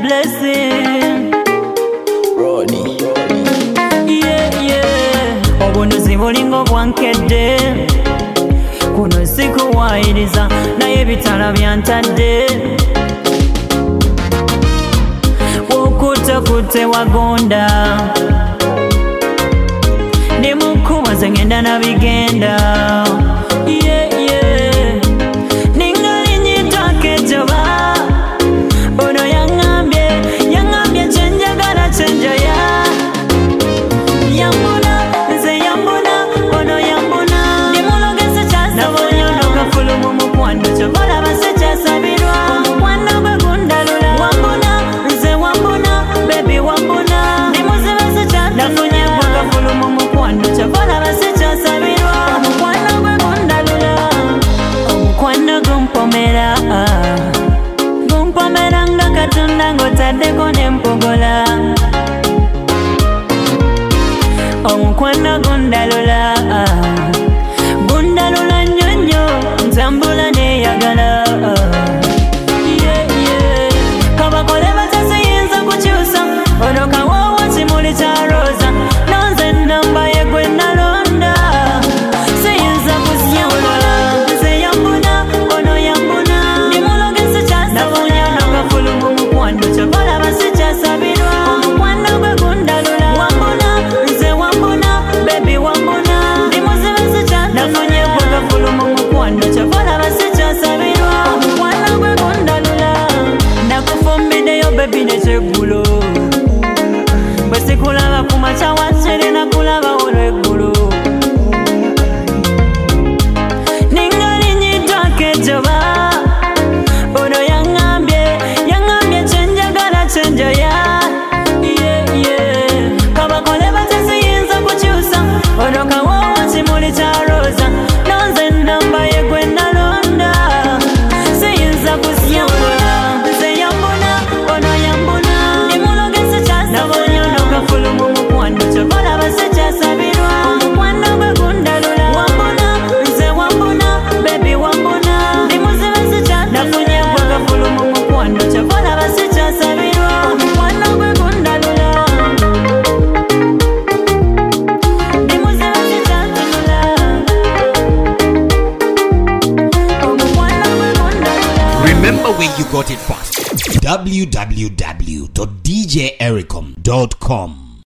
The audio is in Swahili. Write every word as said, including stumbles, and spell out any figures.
blessing. Ronnie, yeah, yeah. Obunuzi bulingo bwankedde. Kuno sikuwaayiriza naye ebitala byantadde. Wokutekute wagonda. Nemukuba ze ngenda na bigenda. Yeah, yeah. Ningali nyitake joba. Ono yangambye, yangambye chenjagala chenjaya. Yambuna, nze yambuna, ono yambuna. Nimulogese chasa nabonyono kafulu mu mukwano chobola base chasabirwa. Omukwano gwe gundalula. Wambuna, nze wambuna, baby wambuna. Nimuzibese chasa nafunye gwe kafulu mu mukwano chobola base chasabirwa. Omukwano gwe gundalula. Omukwano gumpomera. Gumpomera nga Katonda ng'otaddeko n'empogola. Omukwano gundalula. Gundalula nnyo nnyo ntambula neeyagala. Yeah, yeah. Kabakole batasiyinza kukyusa. Ono kawoowo kimuli kya roza. Nonze nnamba ye gwe nalonda. Siyinza kusyawula. Nze yambuna, ono yambuna. Nimulogese kyasa nafunye n'akafulu mu mukwano kyobola basi kyasabirwa. Omukwano gwe gundalula. Wambuna, nze wambuna, baby wambuna. Nimuzibese kyasa nafunye gwe kafulu mu mukwano kyobola basi kyasabirwa. Omukwano gwe gundalula. Nakufumbiddeyo baby n'ekyeggulo. Bwe sikulaba ku makya wansere nakulaba olw'eggulu. Ningali nyitake joba. Ono yangambye, yangambye chenjagala chenjaya. Yeah, yeah. Kabakole batasiyinza kukyusa. Ono kawoowo kimuli kya roza. Nonze nnamba ye gwe nalonda. Siyinza kusyawula. Nze yambuna, ono yambuna. Nimulogese kyasa nafunye n'akafulu mu mukwano kyobola base kyasabirwa. Omukwano gwe gundalula. Wambuna, nze wambuna, baby wambuna. Nimuzibese kyasa nafunye gwe kafulu mu mukwano kyobola base kyasabirwa. Omukwano gwe gundalula. Nimuzibese kyasa nula. Omukwano gwe gundalula. Remember where you got it first. w w w dot d j ericom dot com